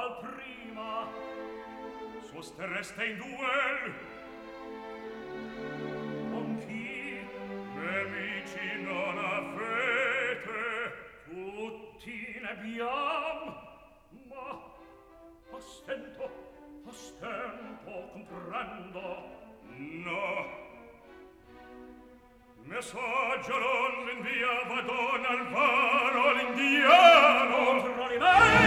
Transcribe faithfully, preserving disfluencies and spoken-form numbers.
qual prima sosterreste in duel con chi nemici non avete, tutti ne abbiam, ma a stento, a stento comprendo. No, messaggio non l'inviava Don Alvaro l'indiano, tradimento